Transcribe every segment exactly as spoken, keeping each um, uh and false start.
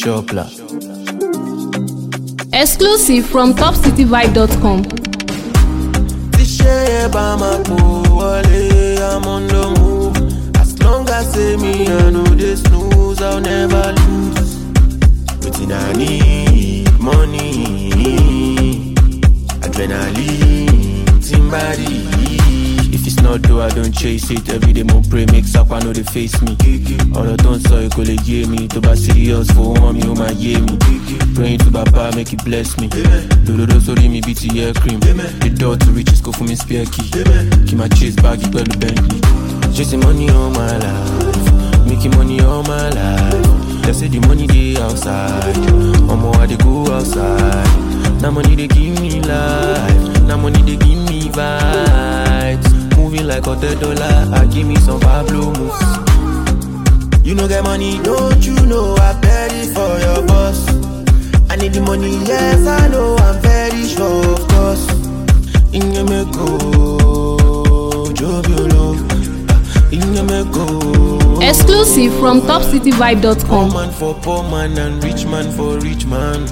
Shopla. Exclusive from top city vibe dot com. I'm on the move. As long as say me, I know they snooze, I'll never lose. Within I need money, adrenaline, Timbari. If it's not though, I don't chase it. Every day more pray, makes up, I know they face me. All I don't saw, you go let me. To be serious for one, you might hear me. Praying to Baba, make it bless me. Do do do, sorry, me B T air cream. The door to riches go for me spare key. Keep my chase back, you better Bentley. Chasing money all my life, making money all my life. They say the money they outside, or more they go outside. Now money they give me life, now money they give me vibes. Moving like a third dollar, I give me some Pablo moves. You know get money, don't you know I bet it for your boss. I need the money, yes I know, I'm very sure of course. In your meko, job you know. In your meko. Exclusive from top city vibe dot com. Poor man for poor man and rich man for rich man.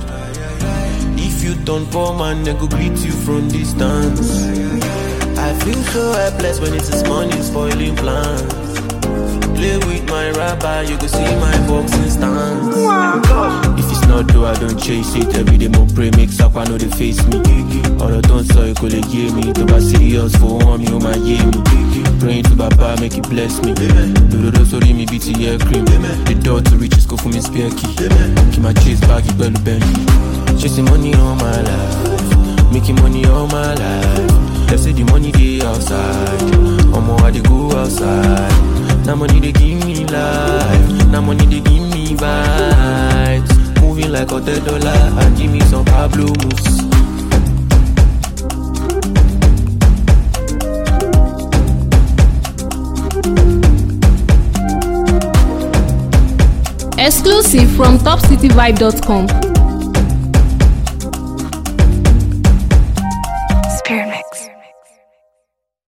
If you turn poor man, they go greet you from distance. I feel so helpless when it's money spoiling plans. Play with my rapper, you go see my boxing stance. If it's not though, I don't chase it. Every day more pray, makes up, I know they face me. All I don't saw, you go let me. To be serious for one, you might hear me. Praying to Baba, make it bless me. Do do do, sorry, me B T air cream. The door to riches go for me spare key. Keep my chase back, you better Bentley. Chasing money all my life, making money all my life. They say the money they outside, or more they go outside. Now money they give me life, now money they give me vibes. Moving like a third dollar, and give me some Pablo moves. Exclusive from top city vibe dot com.